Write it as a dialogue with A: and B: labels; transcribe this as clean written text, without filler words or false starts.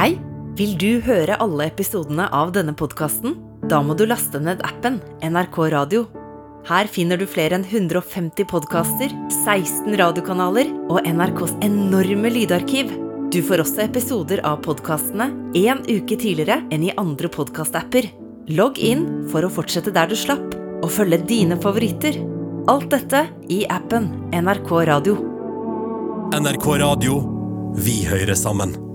A: Hei, vil du høre alle episodene av denne podcasten? Da må du laste ned appen NRK Radio. Her finner du flere enn 150 podcaster, 16 radiokanaler og NRKs enorme lydarkiv. Du får også episoder av podcastene en uke tidligere enn i andre podcast-apper. Logg inn for å fortsette der du slapp, og følge dine favoritter. Alt dette i appen NRK Radio.
B: NRK Radio, vi hører sammen.